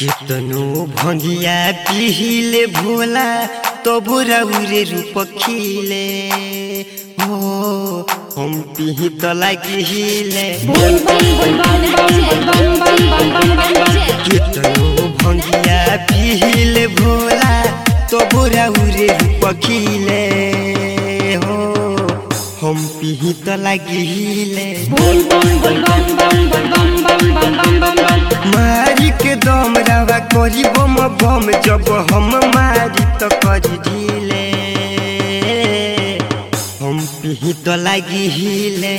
कितनो भंगिया पिहिले भोला तो बुराउरे रूप खिले हो हम पिही तो लागिले कितनो भंगिया पिहिले भोला तो बुराउरे रूप खिले हो हम पिही तो लागिले मारी के दम रावा करी बम बम जब हम मारी तो करी ढीले हम पिही तो लागिले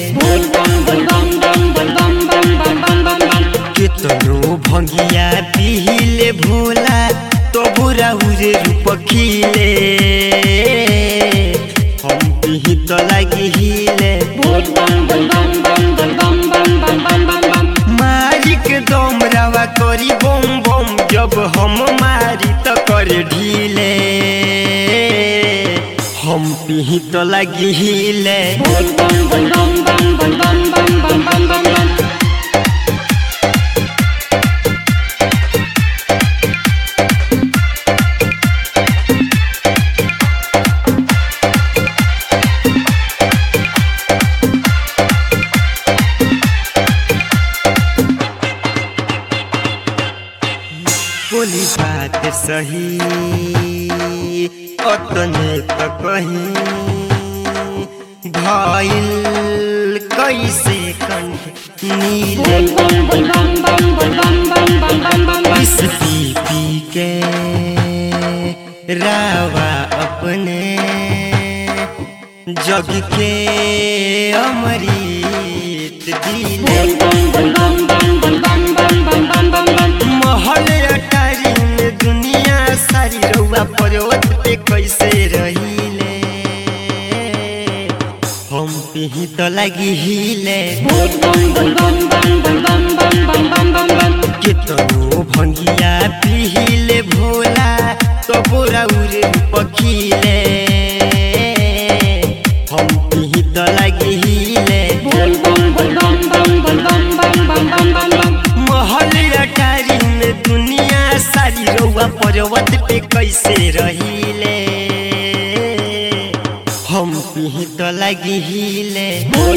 कितनो भंगिया पिहिले भोला तो बुराउरे रूप खिले हम पिही तो लागिले मारी के दम रावा करी बम बम जब हम मारी तो करे ढीले हम पिही तो लागिले बोली बात सही अतने तो कहीं भइल कैसे कंठ नीले इस पी के रावा अपने जग के अमृत दिले महल अटारी में दुनिया सारी रउआ पर्वत पे कैसे रहिले हम पिही तो लागिले कितनो भंगिया पिहिले भोला तो बुराउरे पखिले हम पिही तो लागिले महल अटारी में दुनिया सारी रउआ पर्वत पे कैसे रहिले हम पिही तो लागिले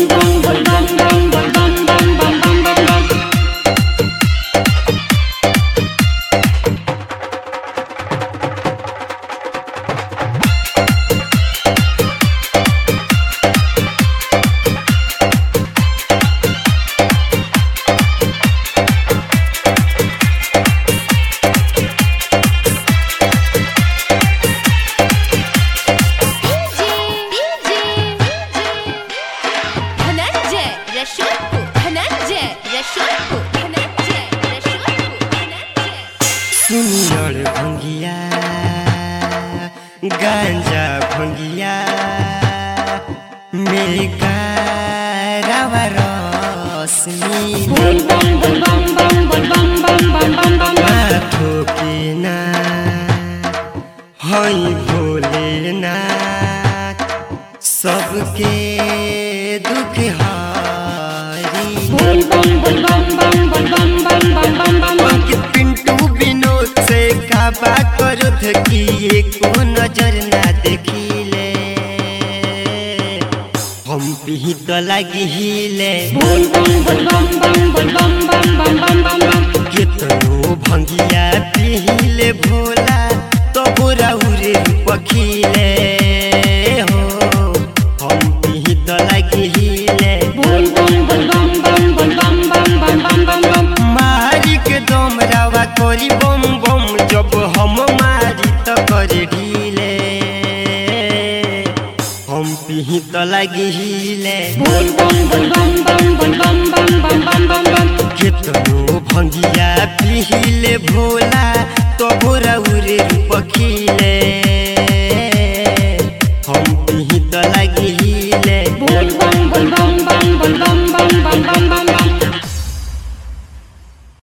सुनियर भंगिया गांजा भंगिया मेगा रावा रश्मि माथो के ना हई भोलेनाथ सबके दुख हारी पिंटू विनोद से काबा करो धकिए को नजर ना देखिले हम पिही तो लागिले कितनो भंगिया पिहिले भोला तो बुराउरे पखिले हो हम पिही तो लागिले मारी के दम रावा करी बम बम जब हम मारी तो करे ढीले हम पिही तो लागिले कितनो भंगिया पिहिले भोला तो बुराउरे पखिले।